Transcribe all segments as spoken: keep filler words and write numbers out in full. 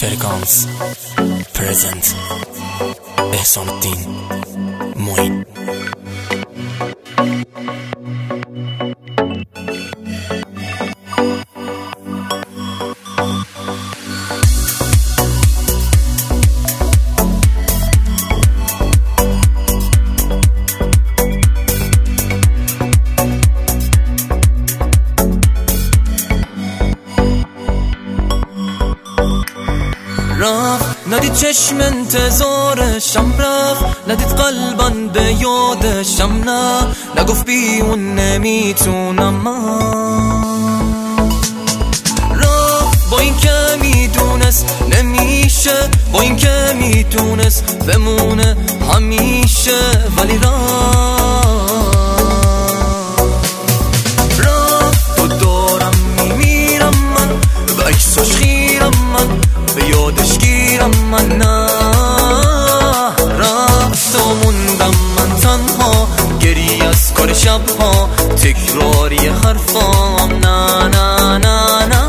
فرکانس پرزنت احسان الدین معین. رفت ندید چشم انتظارشم، رفت ندید قلبم به یادشم، نه نگفت بی اون نمیتونم من. رفت با این که میدونست نمیشه، با این که میدونست بمونه همیشه، ولی رفت رفت تو دارم میمیرم من، به عکساش خیرم من، به یادش گیرم من، نه رفت و موندم من تنها، گریه از کار شبها، تکراری حرفام، نه نه نه نه.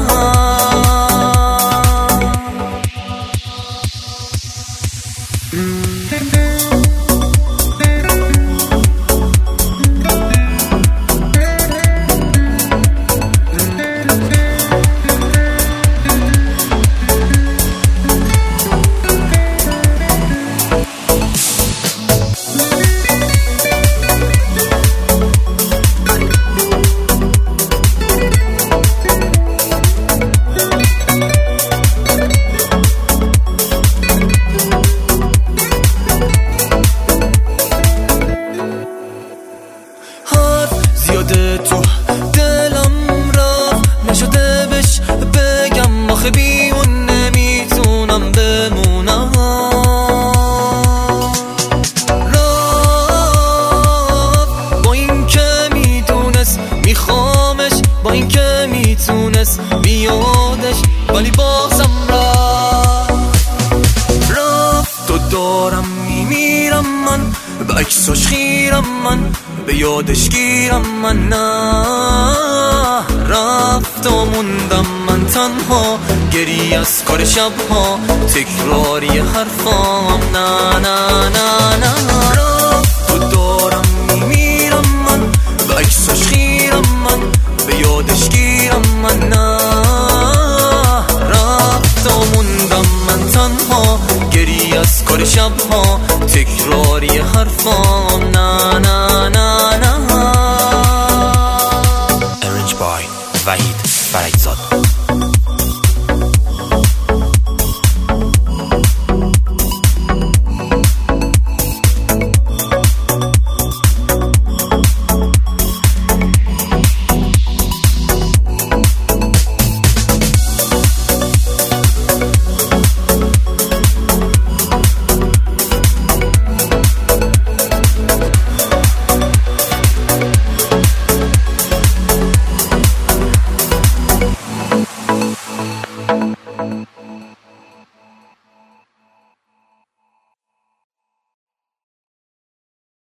زیاده تو دلم رفت، نشده بهش بگم، آخه بی اون نمیتونم بمونم. رفت با این که میدونست میخوامش، با این که میتونست بیادش، ولی بازم رفت رفت تو دارم میمیرم من، به عکساش خیرم من، به یادش گیرم من، نه رفت و موندم من تنها، گریه از کار شبها، تکراری حرفام، نه نه نه نه. رفت تو دارم میمیرم من، به عکساش خیرم من، به یادش گیرم من، نه رفت و موندم من تنها، گریه از کار شبها، تکراری حرفام، نه نه نه نه. Arranged by وحید فرجزاد.